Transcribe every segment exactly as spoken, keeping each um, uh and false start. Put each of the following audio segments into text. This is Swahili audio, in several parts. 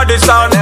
body sound.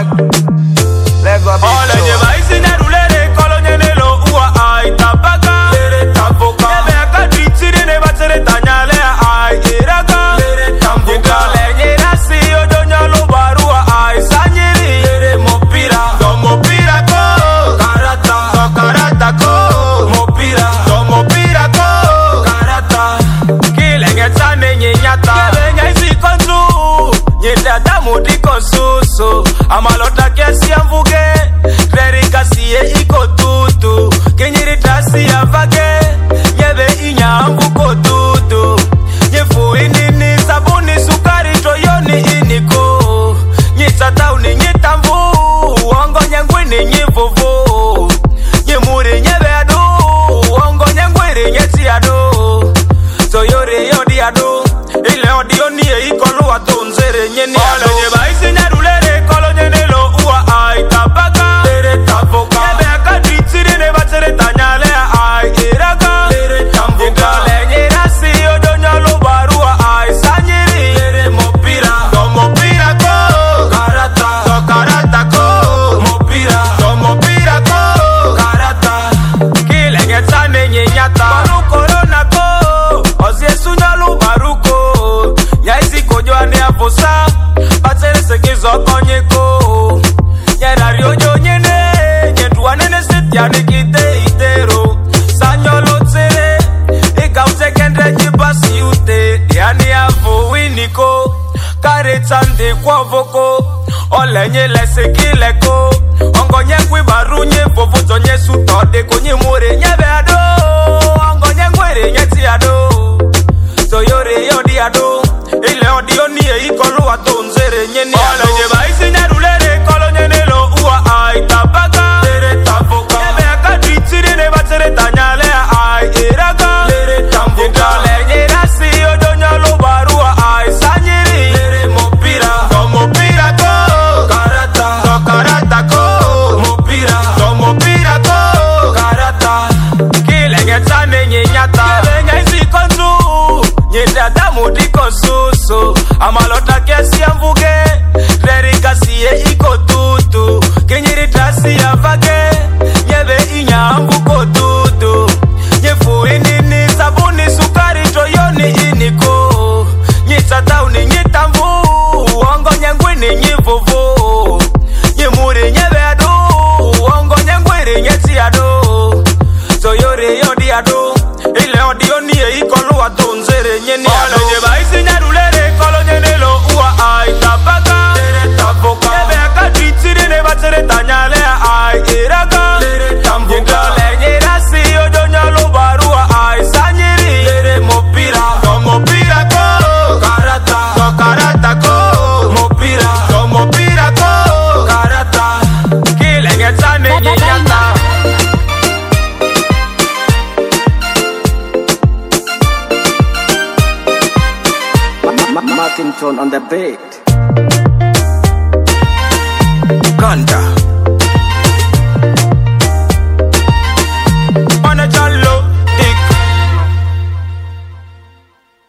Lego big All of you guys in the roulette, colony nelo uwa ai tabaga. Lere taboka. Ebe aka ditiri ne batere tanyale ai iraga. Lere tambuka. Lenye nasi ojonya lo barua ai sanyiri. Lere mopira. Do mopira ko. Karata. Do karata ko. Mopira. Do mopira ko. Karata. Kilenge tane nyenyata. Kilenge isi konzu. Nyedada mudi konsuso. Amalota kesi amvuge. Klerika siye iko tutu. Kenyiri tasi ya vage. Nyebe inya amvuko tutu. Nyefu inini sabuni sukari toyoni iniko. Nyitata uni nyitamvu. Ongo nyangwini nyivuvu. Nyemuri nyebe adu. Ongo nyangwini nyeti adu. Toyori yodi adu. Ile odi oni e ikolu watu nzere nyeni adu. Ole nyeba isi nyarulere kolo nyenelo uwa ai tabaga. Lere taboka. Nyebe aka ditiri ne batere tanyale ai iraga. Lere tambuka. Lenye nasi ojonya lo barua ai sanyiri. Lere mopira. Do mopira ko. Karata. Do karata ko. Mopira. Do mopira ko. Karata. Kilenge tane nyenyata. Baru corona ko. Ozie sunyalu baruko. Nyaisi kojoane afosa. Batere sekizo konyeko. Nyerari ojo nyene. Nyeduwa nene setiani kite itero. Sanyolo tere. Ika ute kendre jibasi ute. Yani afu winiko. Kare tande kwa voko. Ole nye lese kileko. Ongo nyengwi baru nye vovo tonye sutode konye mure nyebe ado. Ongo nyengwere nyeti ado. Toyore yodi ado. Ile odi oni e ikolu wato nzere nyeni ado. Ole nye baisi nyarulere kolo nyenelo uwa ai tabaga. Lere taboka. Nyebe aka ditiri ne batere tanyale ai iraga. Lere tambuka. Lenye nasi ojonya lo barua ai sanyiri. Lere mopira. Do mopira ko. Karata. Do karata ko. Mopira. Do mopira ko. Karata. Kilenge tane nyenyata. Kilenge isi konzu. Nyedada mudi konsuso. Amalota kesi amvuge. Klerika siye iko tutu. Kenyiri tasi ya vage. Nyebe inya amvuko tutu. Nyefu inini sabuni sukari toyoni iniko. Nyitata uni nyitamvu. Ongo nyangwini nyivuvu. Nyemuri nyebe adu. Ongo nyangwiri nyeti adu. Toyore yodi adu. Ile odi oni e ikolu watu nzere nyeni adu. Ole nyeba isi nyarulere kolo nyenelo uwa ai tabaga. Lere taboka. Nyebe aka ditiri ne batere tanyale ai iraga. Lere tambuka. Lenye nasi ojonya lo barua ai sanyiri. Lere mopira. Do mopira ko. Karata. Do karata ko. Mopira. Do mopira ko. Karata. Kilenge tane nyenyata. Martin Tone on the beat. Ganda.